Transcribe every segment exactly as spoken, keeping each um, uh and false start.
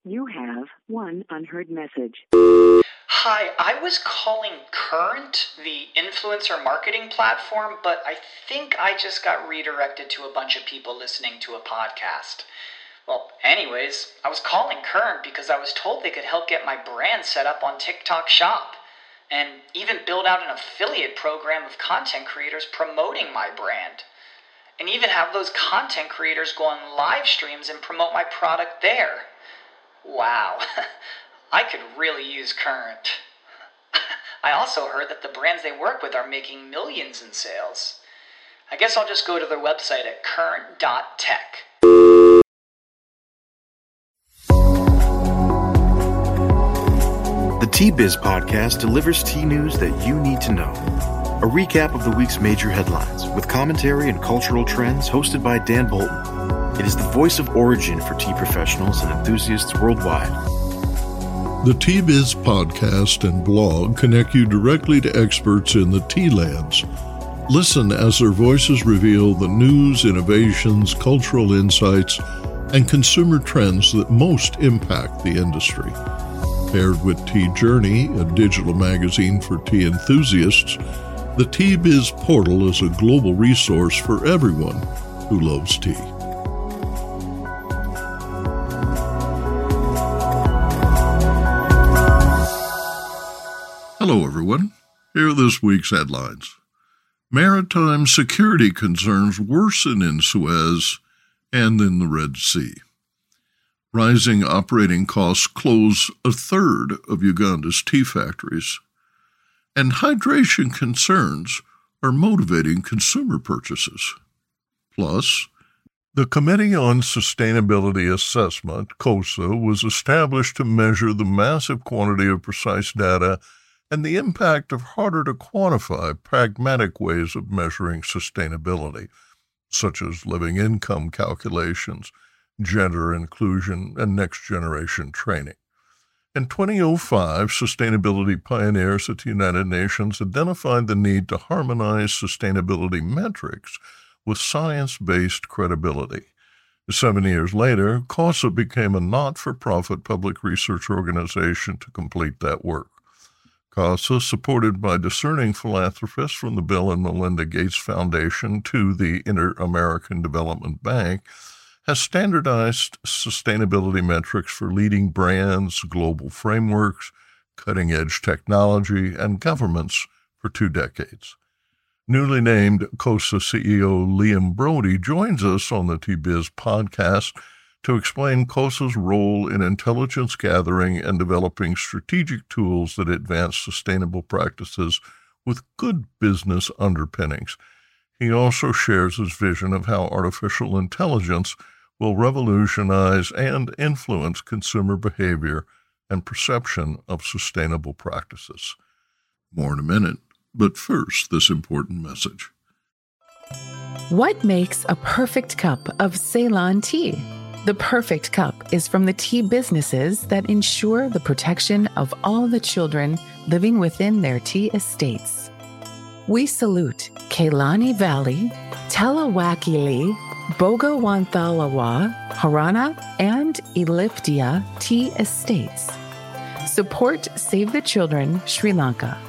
You have one unheard message. Hi, I was calling Current, the influencer marketing platform, but I think I just got redirected to a bunch of people listening to a podcast. Well, anyways, I was calling Current because I was told they could help get my brand set up on TikTok Shop, and even build out an affiliate program of content creators promoting my brand, and even have those content creators go on live streams and promote my product there. Wow, I could really use Current. I also heard that the brands they work with are making millions in sales. I guess I'll just go to their website at current dot tech. The T-Biz podcast delivers tea news that you need to know. A recap of the week's major headlines with commentary and cultural trends hosted by Dan Bolton. It is the voice of origin for tea professionals and enthusiasts worldwide. The T-Biz podcast and blog connect you directly to experts in the tea lands. Listen as their voices reveal the news, innovations, cultural insights, and consumer trends that most impact the industry. Paired with Tea Journey, a digital magazine for tea enthusiasts, the T-Biz portal is a global resource for everyone who loves tea. Hello, everyone. Here are this week's headlines. Maritime security concerns worsen in Suez and in the Red Sea. Rising operating costs close a third of Uganda's tea factories. And hydration concerns are motivating consumer purchases. Plus, the Committee on Sustainability Assessment, COSA, was established to measure the massive quantity of precise data and the impact of harder-to-quantify pragmatic ways of measuring sustainability, such as living income calculations, gender inclusion, and next-generation training. In twenty oh five, sustainability pioneers at the United Nations identified the need to harmonize sustainability metrics with science-based credibility. Seven years later, COSA became a not-for-profit public research organization to complete that work. COSA, supported by discerning philanthropists from the Bill and Melinda Gates Foundation to the Inter-American Development Bank, has standardized sustainability metrics for leading brands, global frameworks, cutting-edge technology, and governments for two decades. Newly named COSA C E O Liam Brody joins us on the T-Biz podcast to explain COSA's role in intelligence gathering and developing strategic tools that advance sustainable practices with good business underpinnings. He also shares his vision of how artificial intelligence will revolutionize and influence consumer behavior and perception of sustainable practices. More in a minute, but first, this important message. What makes a perfect cup of Ceylon tea? The perfect cup is from the tea businesses that ensure the protection of all the children living within their tea estates. We salute Kailani Valley, Talawakili, Bogawanthalawa, Harana, and Elliptia tea estates. Support Save the Children, Sri Lanka.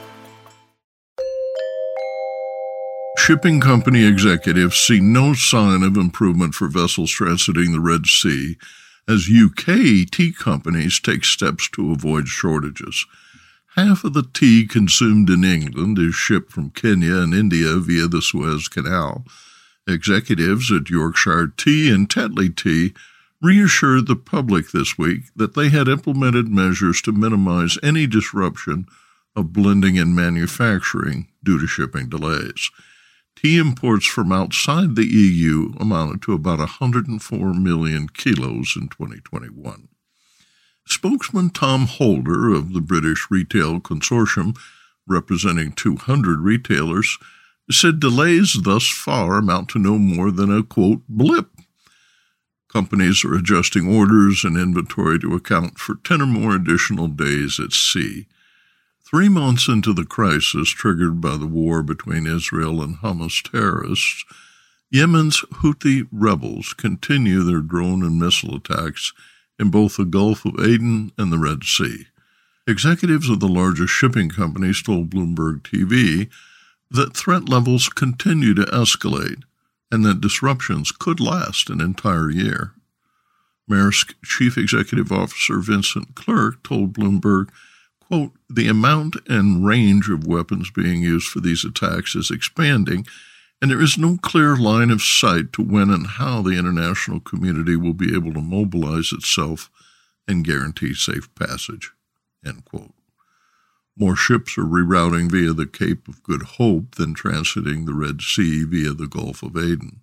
Shipping company executives see no sign of improvement for vessels transiting the Red Sea as U K tea companies take steps to avoid shortages. Half of the tea consumed in England is shipped from Kenya and India via the Suez Canal. Executives at Yorkshire Tea and Tetley Tea reassured the public this week that they had implemented measures to minimize any disruption of blending and manufacturing due to shipping delays. Tea imports from outside the E U amounted to about one hundred four million kilos in twenty twenty-one. Spokesman Tom Holder of the British Retail Consortium, representing two hundred retailers, said delays thus far amount to no more than a, quote, blip. Companies are adjusting orders and inventory to account for ten or more additional days at sea. Three months into the crisis triggered by the war between Israel and Hamas terrorists, Yemen's Houthi rebels continue their drone and missile attacks in both the Gulf of Aden and the Red Sea. Executives of the largest shipping companies told Bloomberg T V that threat levels continue to escalate and that disruptions could last an entire year. Maersk Chief Executive Officer Vincent Clerc told Bloomberg, quote, "The amount and range of weapons being used for these attacks is expanding, and there is no clear line of sight to when and how the international community will be able to mobilize itself and guarantee safe passage." End quote. More ships are rerouting via the Cape of Good Hope than transiting the Red Sea via the Gulf of Aden.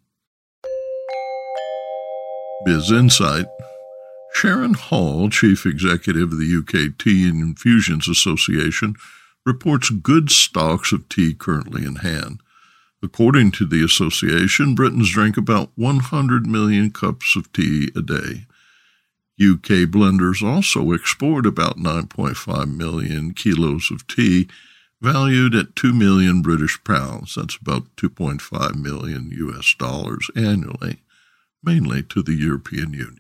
Biz Insight. Sharon Hall, Chief Executive of the U K Tea and Infusions Association, reports good stocks of tea currently in hand. According to the association, Britons drink about one hundred million cups of tea a day. U K blenders also export about nine point five million kilos of tea, valued at two million British pounds. That's about two point five million U S dollars annually, mainly to the European Union.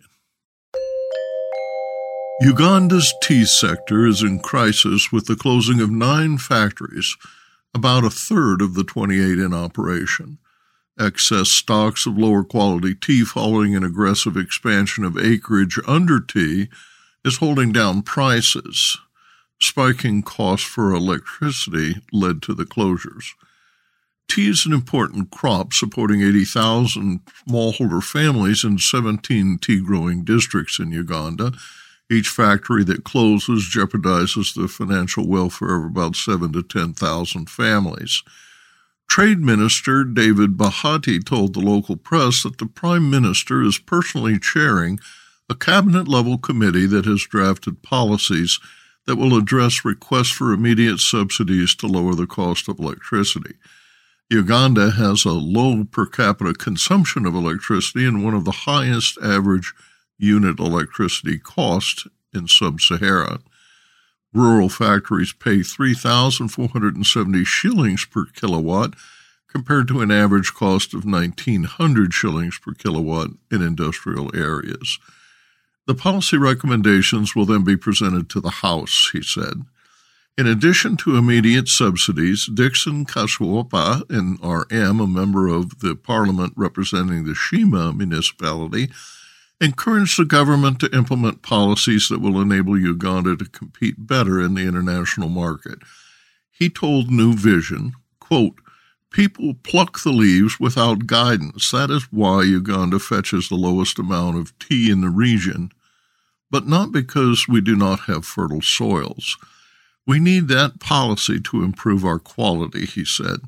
Uganda's tea sector is in crisis with the closing of nine factories, about a third of the twenty-eight in operation. Excess stocks of lower-quality tea following an aggressive expansion of acreage under tea is holding down prices. Spiking costs for electricity led to the closures. Tea is an important crop supporting eighty thousand smallholder families in seventeen tea-growing districts in Uganda. Each factory that closes jeopardizes the financial welfare of about seven to ten thousand families. Trade Minister David Bahati told the local press that the Prime Minister is personally chairing a cabinet-level committee that has drafted policies that will address requests for immediate subsidies to lower the cost of electricity. Uganda has a low per capita consumption of electricity and one of the highest average unit electricity costs in sub-Sahara. Rural factories pay three thousand four hundred seventy shillings per kilowatt compared to an average cost of nineteen hundred shillings per kilowatt in industrial areas. The policy recommendations will then be presented to the House, he said. In addition to immediate subsidies, Dixon Kaswapa, an R M, a member of the parliament representing the Shima municipality, encouraged the government to implement policies that will enable Uganda to compete better in the international market. He told New Vision, quote, "People pluck the leaves without guidance. That is why Uganda fetches the lowest amount of tea in the region, but not because we do not have fertile soils. We need that policy to improve our quality," he said.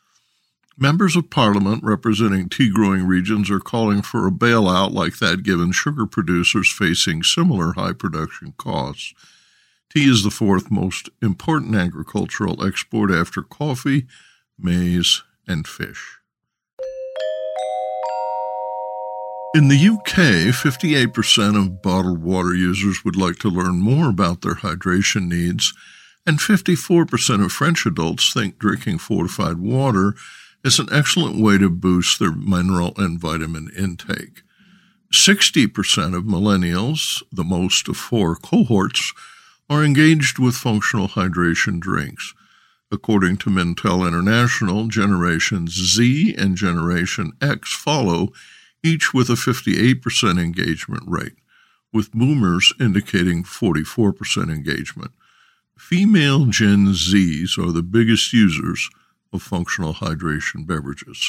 Members of Parliament representing tea-growing regions are calling for a bailout like that given sugar producers facing similar high production costs. Tea is the fourth most important agricultural export after coffee, maize, and fish. In the U K, fifty-eight percent of bottled water users would like to learn more about their hydration needs, and fifty-four percent of French adults think drinking fortified water is an excellent way to boost their mineral and vitamin intake. sixty percent of millennials, the most of four cohorts, are engaged with functional hydration drinks. According to Mintel International, Generations Z and Generation X follow, each with a fifty-eight percent engagement rate, with boomers indicating forty-four percent engagement. Female Gen Zs are the biggest users of functional hydration beverages.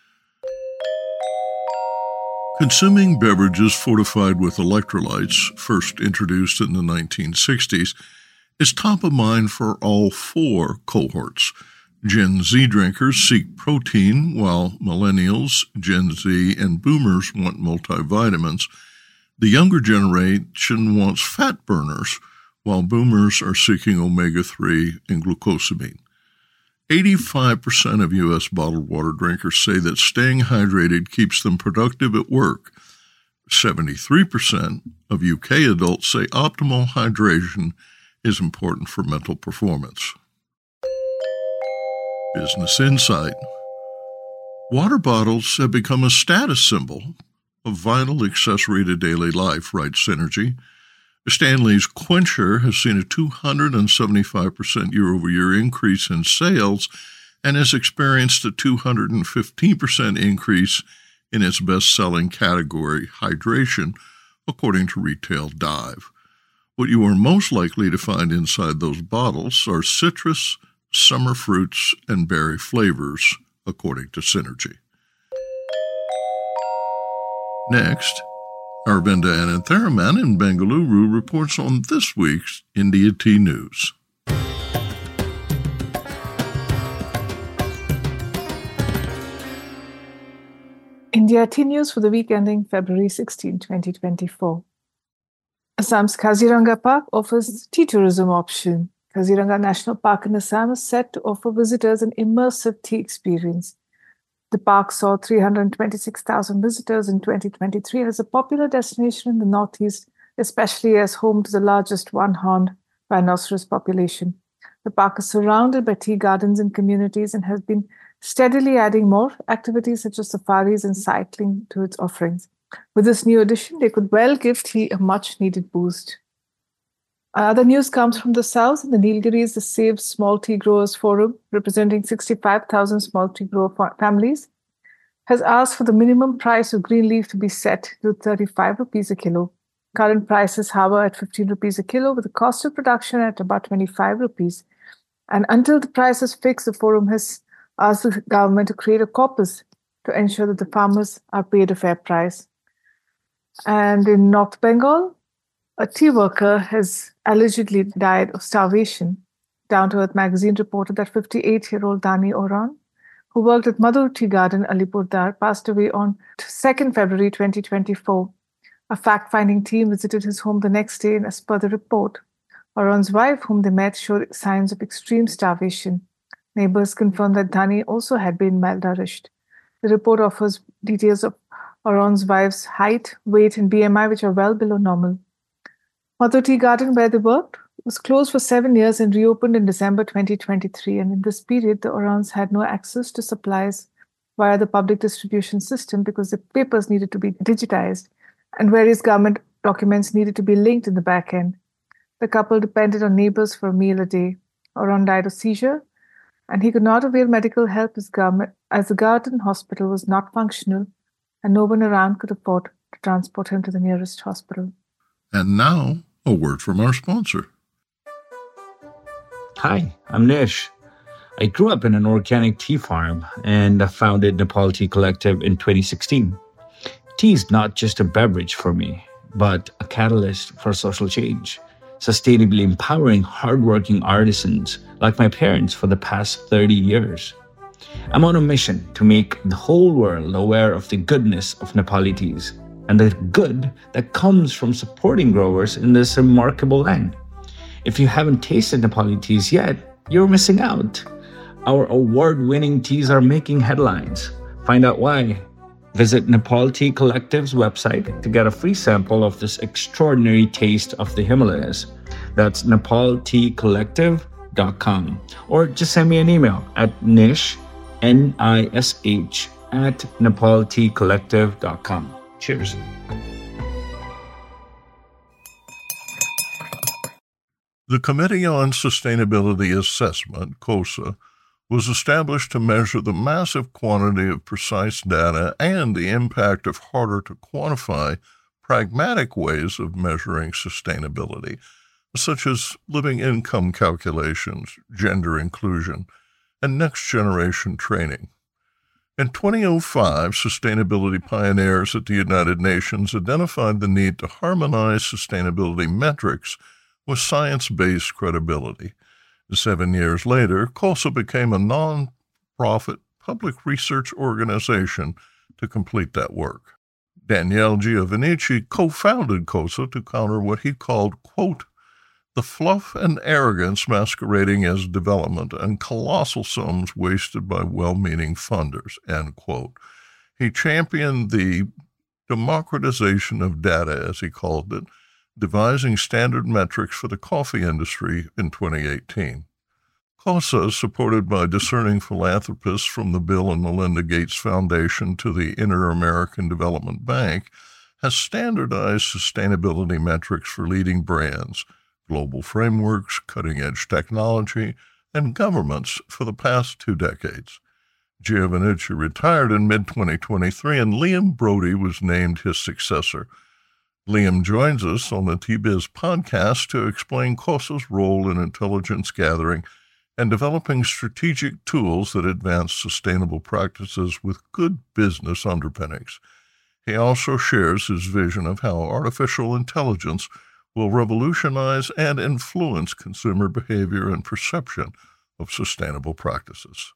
Consuming beverages fortified with electrolytes, first introduced in the nineteen sixties, is top of mind for all four cohorts. Gen Z drinkers seek protein, while millennials, Gen Z, and boomers want multivitamins. The younger generation wants fat burners, while boomers are seeking omega three and glucosamine. eighty-five percent of U S bottled water drinkers say that staying hydrated keeps them productive at work. seventy-three percent of U K adults say optimal hydration is important for mental performance. Business Insight. Water bottles have become a status symbol, a vital accessory to daily life, writes Synergy. Stanley's Quencher has seen a two hundred seventy-five percent year-over-year increase in sales and has experienced a two hundred fifteen percent increase in its best-selling category, hydration, according to Retail Dive. What you are most likely to find inside those bottles are citrus, summer fruits, and berry flavors, according to Synergy. Next, Aravinda Anantharaman in Bengaluru reports on this week's India Tea News. India Tea News for the week ending February sixteenth, twenty twenty-four. Assam's Kaziranga Park offers tea tourism option. Kaziranga National Park in Assam is set to offer visitors an immersive tea experience. The park saw three hundred twenty-six thousand visitors in twenty twenty-three and is a popular destination in the Northeast, especially as home to the largest one-horned rhinoceros population. The park is surrounded by tea gardens and communities and has been steadily adding more activities such as safaris and cycling to its offerings. With this new addition, they could well give tea a much-needed boost. Other news comes from the south. In the Nilgiris, the Save Small Tea Growers Forum, representing sixty-five thousand small tea grower families, has asked for the minimum price of green leaf to be set to thirty-five rupees a kilo. Current prices hover at fifteen rupees a kilo, with the cost of production at about twenty-five rupees. And until the price is fixed, the forum has asked the government to create a corpus to ensure that the farmers are paid a fair price. And in North Bengal, a tea worker has allegedly died of starvation. Down to Earth magazine reported that fifty-eight-year-old Dani Oran, who worked at Madhur Tea Garden, Alipurdar, passed away on second February twenty twenty-four. A fact-finding team visited his home the next day, and as per the report, Oran's wife, whom they met, showed signs of extreme starvation. Neighbors confirmed that Dani also had been malnourished. The report offers details of Oran's wife's height, weight, and B M I, which are well below normal. Madhur Tea Garden, where they worked, was closed for seven years and reopened in December twenty twenty-three. And in this period, the Orans had no access to supplies via the public distribution system because the papers needed to be digitized and various government documents needed to be linked in the back end. The couple depended on neighbors for a meal a day. Oran died of seizure, and he could not avail medical help as, government, as the garden hospital was not functional and no one around could afford to transport him to the nearest hospital. And now, a word from our sponsor. Hi, I'm Nish. I grew up in an organic tea farm and founded Nepal Tea Collective in twenty sixteen. Tea is not just a beverage for me, but a catalyst for social change, sustainably empowering hardworking artisans like my parents for the past thirty years. I'm on a mission to make the whole world aware of the goodness of Nepali teas and the good that comes from supporting growers in this remarkable land. If you haven't tasted Nepali teas yet, you're missing out. Our award-winning teas are making headlines. Find out why. Visit Nepal Tea Collective's website to get a free sample of this extraordinary taste of the Himalayas. That's nepal tea collective dot com. Or just send me an email at nish, N I S H, at nepal tea collective dot com. Cheers. The Committee on Sustainability Assessment, COSA, was established to measure the massive quantity of precise data and the impact of harder-to-quantify, pragmatic ways of measuring sustainability, such as living income calculations, gender inclusion, and next-generation training. In twenty oh five, sustainability pioneers at the United Nations identified the need to harmonize sustainability metrics with science-based credibility. Seven years later, COSA became a non-profit public research organization to complete that work. Daniele Giovannacci co-founded COSA to counter what he called, quote, the fluff and arrogance masquerading as development and colossal sums wasted by well-meaning funders, end quote. He championed the democratization of data, as he called it, devising standard metrics for the coffee industry in twenty eighteen. COSA, supported by discerning philanthropists from the Bill and Melinda Gates Foundation to the Inter-American Development Bank, has standardized sustainability metrics for leading brands, global frameworks, cutting-edge technology, and governments for the past two decades. Giovannucci retired in mid twenty twenty-three, and Liam Brody was named his successor. Liam joins us on the T-Biz podcast to explain COSA's role in intelligence gathering and developing strategic tools that advance sustainable practices with good business underpinnings. He also shares his vision of how artificial intelligence will revolutionize and influence consumer behavior and perception of sustainable practices.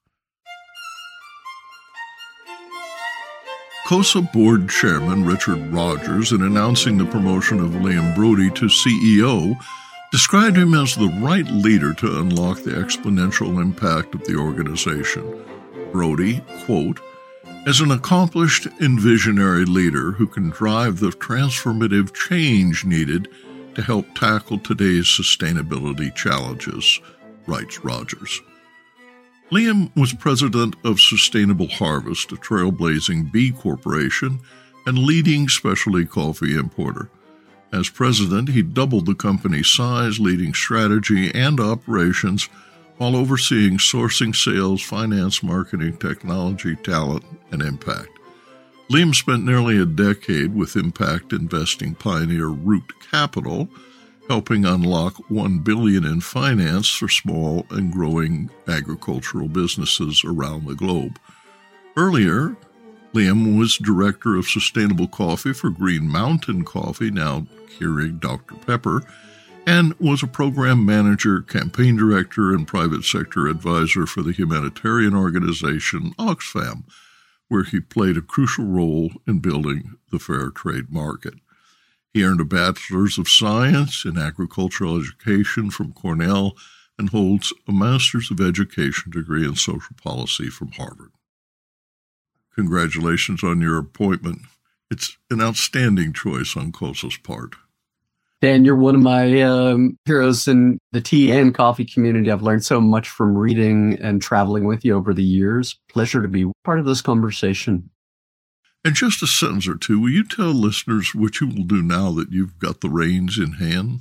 COSA Board Chairman Richard Rogers, in announcing the promotion of Liam Brody to C E O, described him as the right leader to unlock the exponential impact of the organization. Brody, quote, "as an accomplished and visionary leader who can drive the transformative change needed to help tackle today's sustainability challenges," writes Rogers. Liam was president of Sustainable Harvest, a trailblazing B Corporation and leading specialty coffee importer. As president, he doubled the company's size, leading strategy and operations, while overseeing sourcing, sales, finance, marketing, technology, talent, and impact. Liam spent nearly a decade with impact investing pioneer Root Capital, helping unlock one billion dollars in finance for small and growing agricultural businesses around the globe. Earlier, Liam was director of sustainable coffee for Green Mountain Coffee, now Keurig Doctor Pepper, and was a program manager, campaign director, and private sector advisor for the humanitarian organization Oxfam, where he played a crucial role in building the fair trade market. He earned a Bachelor's of Science in Agricultural Education from Cornell and holds a Master's of Education degree in Social Policy from Harvard. Congratulations on your appointment. It's an outstanding choice on COSA's part. Dan, you're one of my um, heroes in the tea and coffee community. I've learned so much from reading and traveling with you over the years. Pleasure to be part of this conversation. In just a sentence or two, will you tell listeners what you will do now that you've got the reins in hand?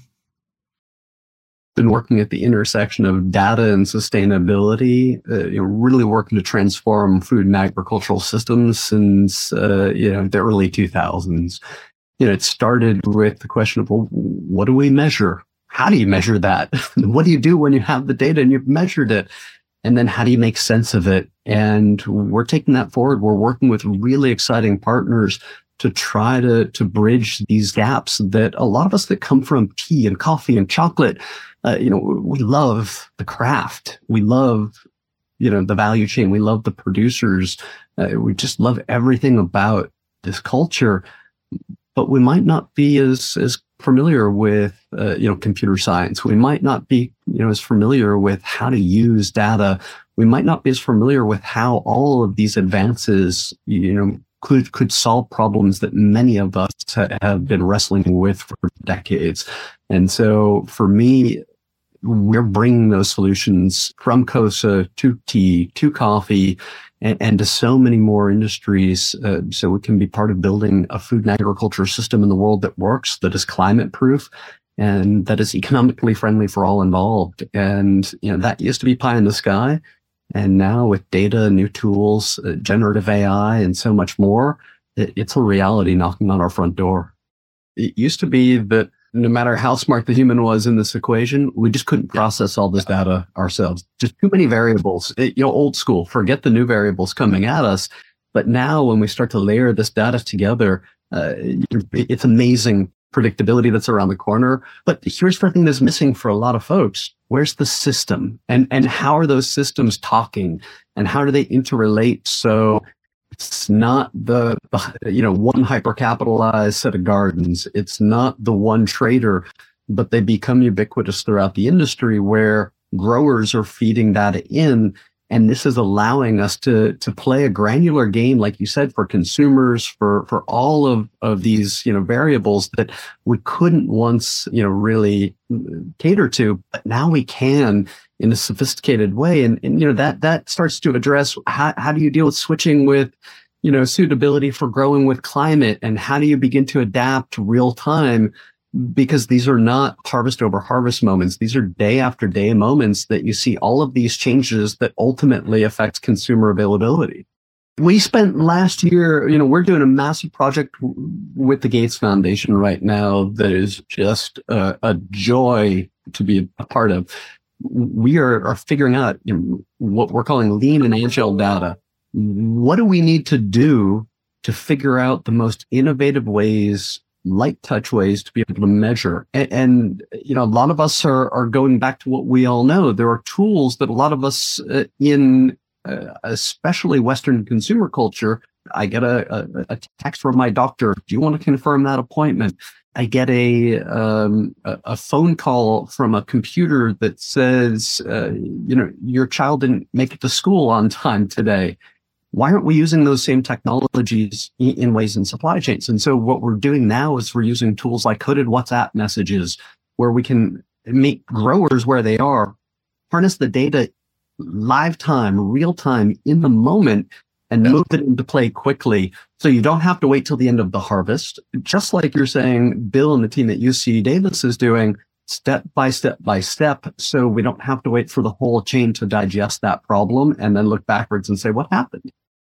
Been working at the intersection of data and sustainability, uh, you know, really working to transform food and agricultural systems since uh, you know the early two thousands. You know, it started with the question of, well, what do we measure? How do you measure that? What do you do when you have the data and you've measured it? And then how do you make sense of it? And we're taking that forward. We're working with really exciting partners to try to, to bridge these gaps that a lot of us that come from tea and coffee and chocolate, uh, you know, we love the craft. We love, you know, the value chain. We love the producers. Uh, we just love everything about this culture. But we might not be as, as familiar with, uh, you know, computer science. We might not be, you know, as familiar with how to use data. We might not be as familiar with how all of these advances, you know, could, could solve problems that many of us ha- have been wrestling with for decades. And so for me, we're bringing those solutions from COSA to tea, to coffee, and, and to so many more industries, uh, so we can be part of building a food and agriculture system in the world that works, that is climate proof, and that is economically friendly for all involved. And, you know, that used to be pie in the sky. And now with data, new tools, uh, generative A I, and so much more, it, it's a reality knocking on our front door. It used to be that no matter how smart the human was in this equation, we just couldn't process all this data ourselves. Just too many variables. It, you know, old school, forget the new variables coming at us. But now when we start to layer this data together, uh, it's amazing predictability that's around the corner. But here's the thing that's missing for a lot of folks. Where's the system? And, and how are those systems talking? And how do they interrelate? So it's not the, you know, one hyper-capitalized set of gardens. It's not the one trader, but they become ubiquitous throughout the industry where growers are feeding data in, And this is allowing us to to play a granular game, like you said, for consumers, for for all of, of these, you know, variables that we couldn't once, you know, really cater to, but now we can in a sophisticated way. And, and you know, that that starts to address how, how do you deal with switching with, you know, suitability for growing with climate, and how do you begin to adapt real time? Because these are not harvest over harvest moments. These are day after day moments that you see all of these changes that ultimately affect consumer availability. We spent last year, you know, we're doing a massive project with the Gates Foundation right now that is just a, a joy to be a part of. We are, are figuring out, you know, what we're calling lean and agile data. What do we need to do to figure out the most innovative ways, light touch ways to be able to measure? And, and you know, a lot of us are, are going back to what we all know. There are tools that a lot of us uh, in uh, especially Western consumer culture, I get a, a, a text from my doctor. Do you want to confirm that appointment? I get a, um, a, a phone call from a computer that says, uh, you know, your child didn't make it to school on time today. Why aren't we using those same technologies in ways in supply chains? And so what we're doing now is we're using tools like coded WhatsApp messages, where we can meet growers where they are, harness the data live time, real time, in the moment, and move it into play quickly. So you don't have to wait till the end of the harvest. Just like you're saying, Bill and the team at U C Davis is doing, step by step by step, so we don't have to wait for the whole chain to digest that problem and then look backwards and say, what happened?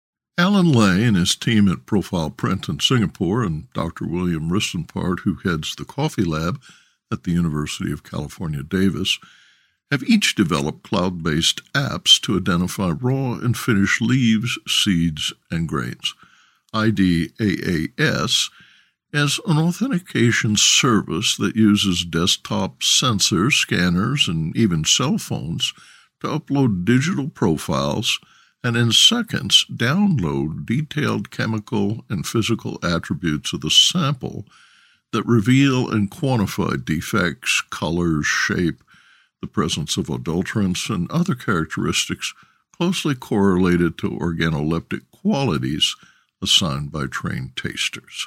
Alan Lay and his team at Profile Print in Singapore, and Doctor William Ristenpart, who heads the Coffee Lab at the University of California, Davis, have each developed cloud-based apps to identify raw and finished leaves, seeds, and grains. I D A A S as an authentication service that uses desktop sensors, scanners, and even cell phones to upload digital profiles and in seconds download detailed chemical and physical attributes of the sample that reveal and quantify defects, colors, shape, the presence of adulterants, and other characteristics closely correlated to organoleptic qualities assigned by trained tasters.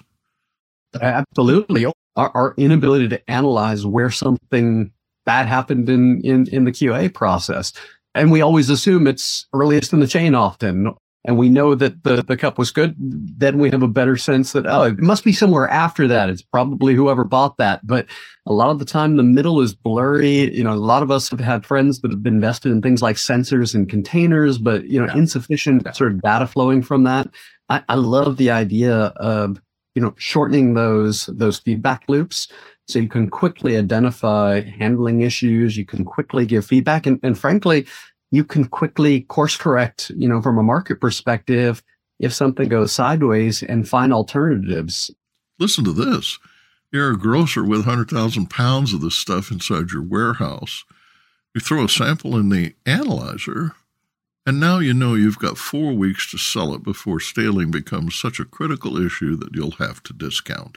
Absolutely. Our, our inability to analyze where something bad happened in, in, in the Q A process. And we always assume it's earliest in the chain often. And we know that the, the cup was good. Then we have a better sense that, oh, it must be somewhere after that. It's probably whoever bought that. But a lot of the time, the middle is blurry. You know, a lot of us have had friends that have been invested in things like sensors and containers, but, you know, yeah. insufficient yeah. sort of data flowing from that. I, I love the idea of, you know, shortening those, those feedback loops. So you can quickly identify handling issues. You can quickly give feedback. And, and frankly, you can quickly course correct, you know, from a market perspective, if something goes sideways, and find alternatives. Listen to this. You're a grocer with one hundred thousand pounds of this stuff inside your warehouse. You throw a sample in the analyzer, and now you know you've got four weeks to sell it before staling becomes such a critical issue that you'll have to discount.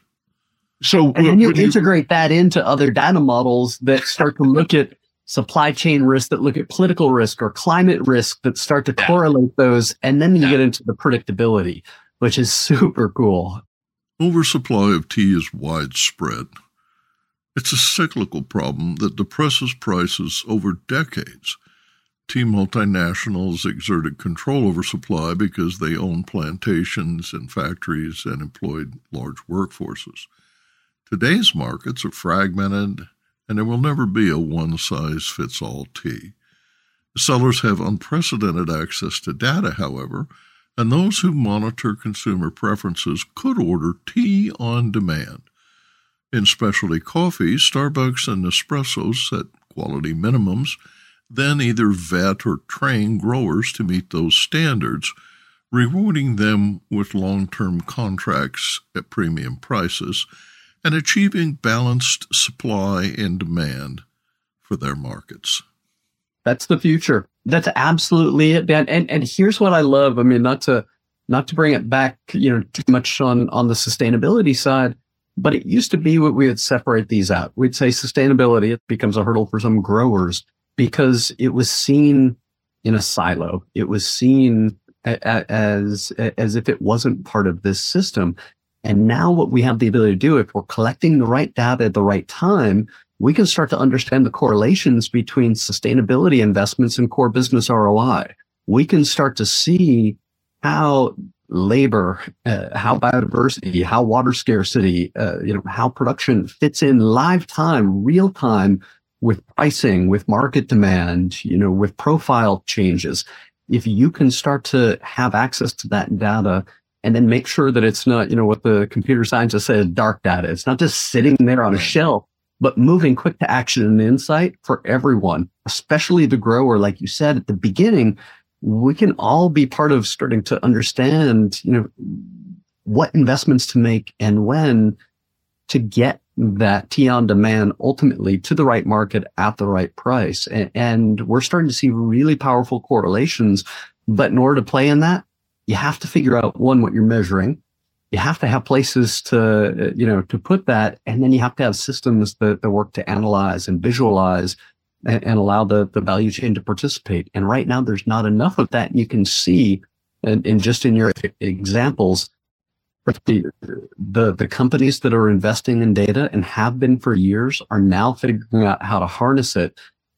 So, and then you integrate that into other data models that start to look at supply chain risk, that look at political risk or climate risk, that start to yeah. correlate those. And then you yeah. get into the predictability, which is super cool. Oversupply of tea is widespread. It's a cyclical problem that depresses prices over decades. Tea multinationals exerted control over supply because they own plantations and factories and employed large workforces. Today's markets are fragmented, and there will never be a one-size-fits-all tea. Sellers have unprecedented access to data, however, and those who monitor consumer preferences could order tea on demand. In specialty coffee, Starbucks and Nespresso set quality minimums, then either vet or train growers to meet those standards, rewarding them with long-term contracts at premium prices, and achieving balanced supply and demand for their markets. That's the future. That's absolutely it, Dan. And and here's what I love. I mean, not to not to bring it back, you know, too much on, on the sustainability side, but it used to be what we would separate these out. We'd say sustainability, it becomes a hurdle for some growers because it was seen in a silo. It was seen as, as if it wasn't part of this system. And now what we have the ability to do, if we're collecting the right data at the right time, we can start to understand the correlations between sustainability investments and core business R O I. We can start to see how labor, uh, how biodiversity, how water scarcity, uh, you know, how production fits in live time, real time with pricing, with market demand, you know, with profile changes. If you can start to have access to that data and then make sure that it's not, you know, what the computer scientists say is dark data. It's not just sitting there on a shelf, but moving quick to action and insight for everyone, especially the grower. Like you said at the beginning, we can all be part of starting to understand, you know, what investments to make and when to get that tea on demand ultimately to the right market at the right price. And, and we're starting to see really powerful correlations. But in order to play in that, you have to figure out, one, what you're measuring. You have to have places to, you know, to put that. And then you have to have systems that, that work to analyze and visualize and, and allow the, the value chain to participate. And right now, there's not enough of that. You can see, and, and just in your examples, the, the, the companies that are investing in data and have been for years are now figuring out how to harness it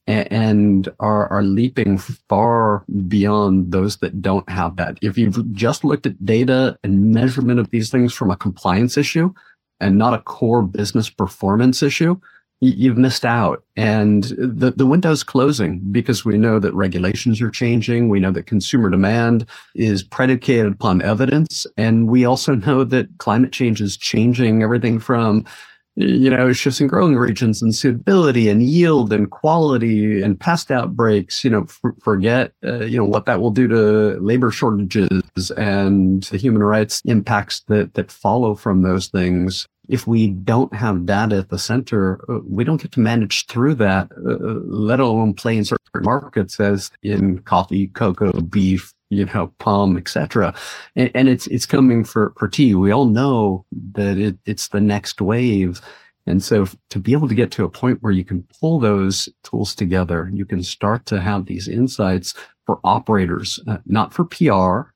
and are, are leaping far beyond those that don't have that. If you've just looked at data and measurement of these things from a compliance issue and not a core business performance issue, you've missed out. And the, the window's closing because we know that regulations are changing. We know that consumer demand is predicated upon evidence. And we also know that climate change is changing everything from, you know, shifts in growing regions and suitability and yield and quality and pest outbreaks. You know, f- forget, uh, you know, what that will do to labor shortages and the human rights impacts that, that follow from those things. If we don't have data at the center, uh, we don't get to manage through that, uh, let alone play in certain markets as in coffee, cocoa, beef, you know, palm, et cetera. And, and it's it's coming for, for tea. We all know that it, it's the next wave. And so to be able to get to a point where you can pull those tools together, you can start to have these insights for operators, uh, not for P R,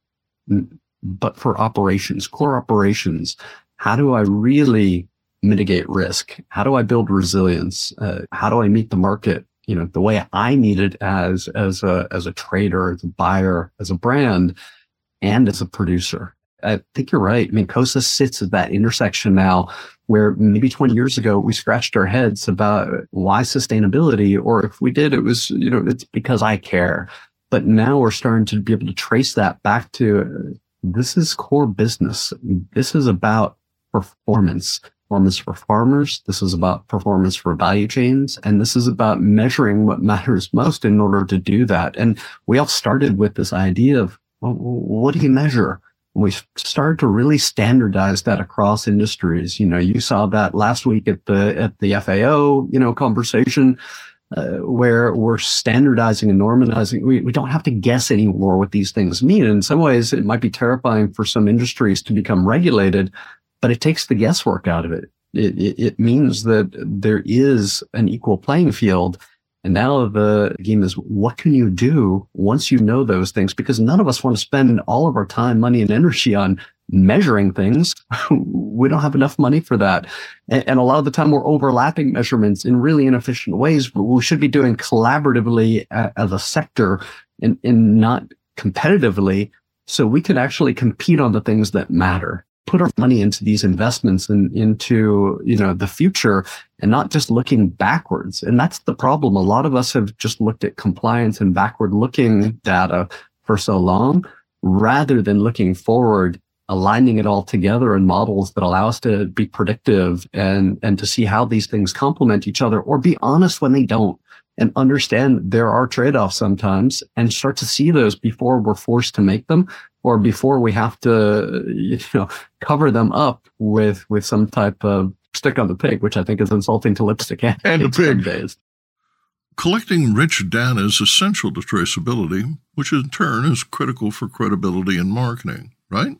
but for operations, core operations. How do I really mitigate risk? How do I build resilience? Uh, how do I meet the market, you know, the way I need it as, as a, as a trader, as a buyer, as a brand, and as a producer? I think you're right. I mean, COSA sits at that intersection now where maybe twenty years ago, we scratched our heads about why sustainability, or if we did, it was, you know, it's because I care. But now we're starting to be able to trace that back to uh, this is core business. This is about performance. Performance for farmers. This is about performance for value chains. And this is about measuring what matters most in order to do that. And we all started with this idea of, well, what do you measure? We started to really standardize that across industries. You know, you saw that last week at the, at the F A O, you know, conversation, uh, where we're standardizing and normalizing. We, we don't have to guess anymore what these things mean. In some ways, it might be terrifying for some industries to become regulated, but it takes the guesswork out of it. It, it. it means that there is an equal playing field. And now the game is, what can you do once you know those things? Because none of us want to spend all of our time, money, and energy on measuring things. We don't have enough money for that. And, and a lot of the time we're overlapping measurements in really inefficient ways. We should be doing collaboratively as a sector and, and not competitively, so we can actually compete on the things that matter. Put our money into these investments and into, you know, the future and not just looking backwards. And that's the problem. A lot of us have just looked at compliance and backward looking data for so long, rather than looking forward, aligning it all together in models that allow us to be predictive and, and to see how these things complement each other, or be honest when they don't, and understand there are trade-offs sometimes, and start to see those before we're forced to make them, or before we have to, you know, cover them up with, with some type of stick on the pig, which I think is insulting to lipstick and, and a pig. Days. Collecting rich data is essential to traceability, which in turn is critical for credibility in marketing, right?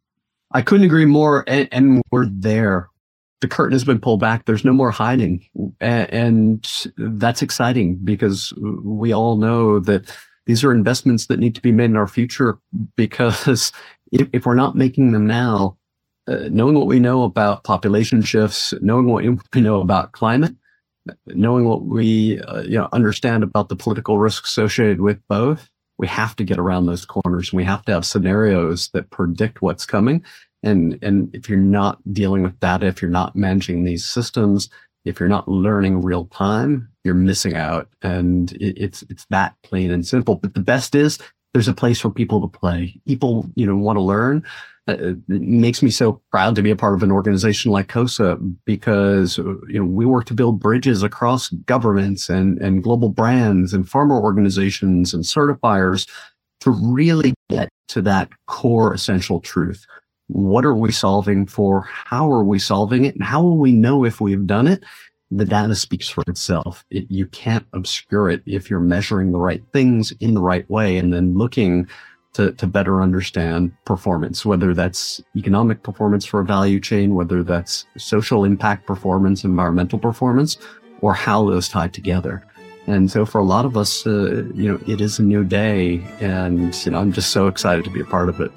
I couldn't agree more. And, and we're there. The curtain has been pulled back. There's no more hiding. And, and that's exciting because we all know that These are investments that need to be made in our future, because if, if we're not making them now, uh, knowing what we know about population shifts, knowing what we know about climate, knowing what we uh, you know understand about the political risks associated with both, we have to get around those corners. We have to have scenarios that predict what's coming. And and if you're not dealing with data, if you're not managing these systems, if you're not learning real time, you're missing out. And it, it's it's that plain and simple. But the best is there's a place for people to play. People, you know, want to learn. Uh, it makes me so proud to be a part of an organization like COSA, because you know we work to build bridges across governments and and global brands and farmer organizations and certifiers to really get to that core essential truth. What are we solving for? How are we solving it? And how will we know if we've done it? The data speaks for itself. It, you can't obscure it if you're measuring the right things in the right way and then looking to, to better understand performance, whether that's economic performance for a value chain, whether that's social impact performance, environmental performance, or how those tie together. And so for a lot of us, uh, you know, it is a new day, and you know, I'm just so excited to be a part of it.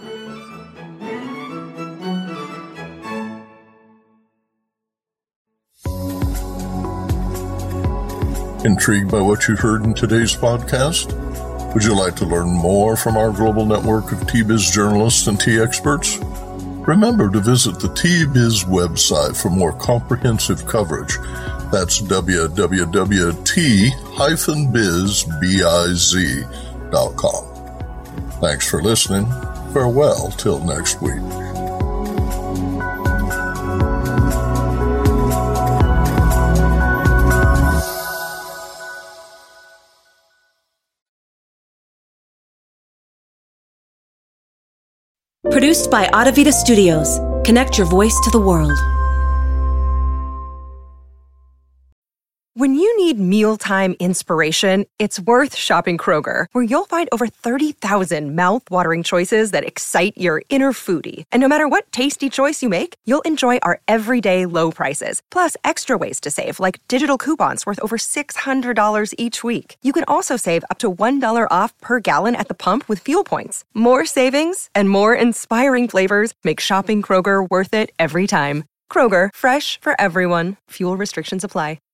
Intrigued by what you heard in today's podcast? Would you like to learn more from our global network of T-Biz journalists and tea experts? Remember to visit the T-Biz website for more comprehensive coverage. That's w w w dot t dash biz dot com. Thanks for listening. Farewell till next week. Produced by Adavita Studios. Connect your voice to the world. When you need mealtime inspiration, it's worth shopping Kroger, where you'll find over thirty thousand mouth-watering choices that excite your inner foodie. And no matter what tasty choice you make, you'll enjoy our everyday low prices, plus extra ways to save, like digital coupons worth over six hundred dollars each week. You can also save up to one dollar off per gallon at the pump with fuel points. More savings and more inspiring flavors make shopping Kroger worth it every time. Kroger, fresh for everyone. Fuel restrictions apply.